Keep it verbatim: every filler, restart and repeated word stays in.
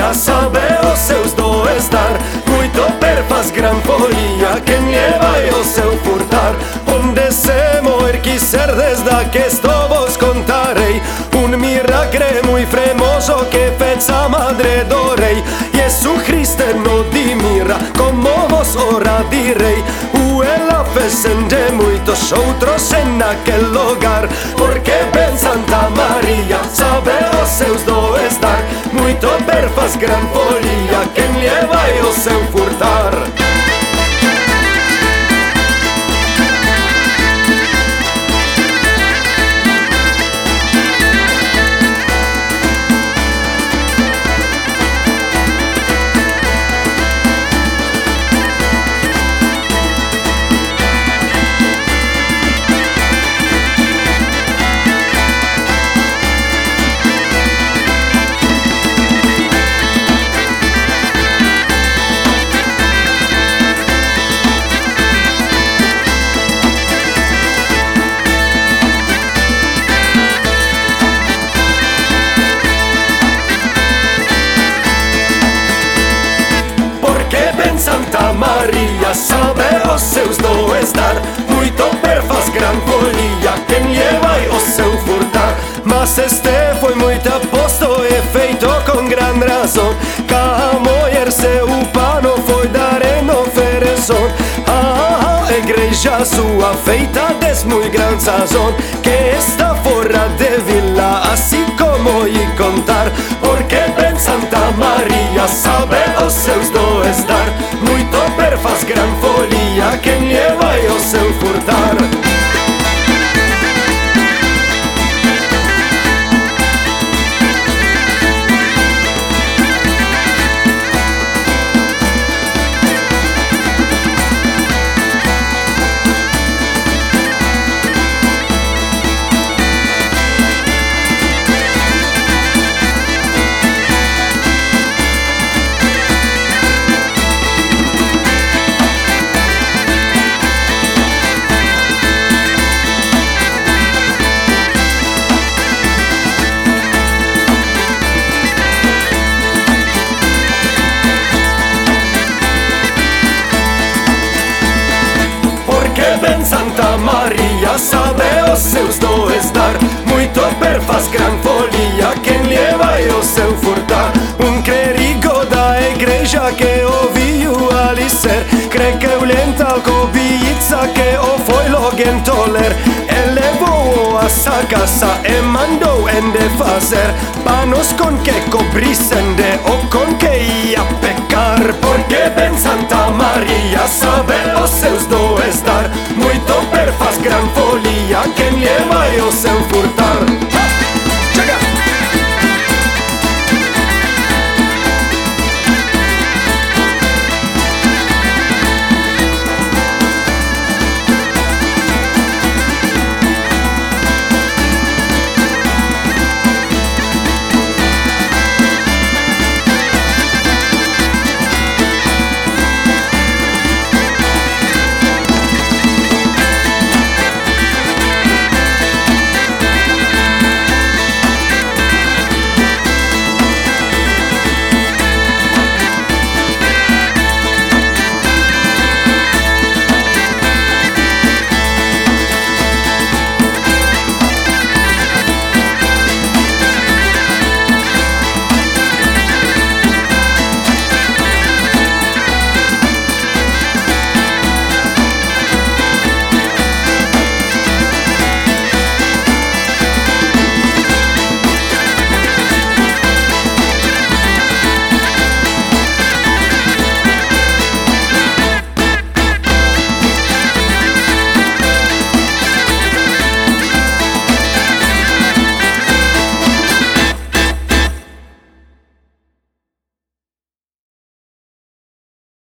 Maria sabe os seus dois dar, muito per faz gran folia, quem lhe vai o seu furtar. Onde se moer quiser desda que esto vos contarei, un miracre muy fremoso que fez a madre do rei. Gesù Cristo no dimira, como vos ora direi, o ela fecende muitos outros en aquel lugar, porque ben Santa Maria sabe os seus dois dar, muito per faz gran folia, quem lhe vai o seu furtar. Santa Maria sabe os seus dois dar, muito per faz gran folia, quem lhe vai o seu furtar. Mas este foi muito aposto e feito com gran razão, ca mulher seu pano foi dar en ofereção. A igreja sua feita des muito gran sazón, que está fora de vila, assim como lhe contar, porque ben Santa Maria sabe os seus dois dar, muito per faz gran folia, quem lhe vai o seu furtar. Santa Maria sabe os seus dois dar, muito per faz gran folia, quem lhe vai o seu furtar. Um clérigo da igreja que ouviu ali ser, crê que o lental cobiça que o foi logo entoler, elevou a sua casa e mandou ende fazer panos com que cobrissem de o com que ia pecar, porque ben Santa Maria sabe os seus dois dar, muito per faz gran folia, quem lhe vai o seu furtar.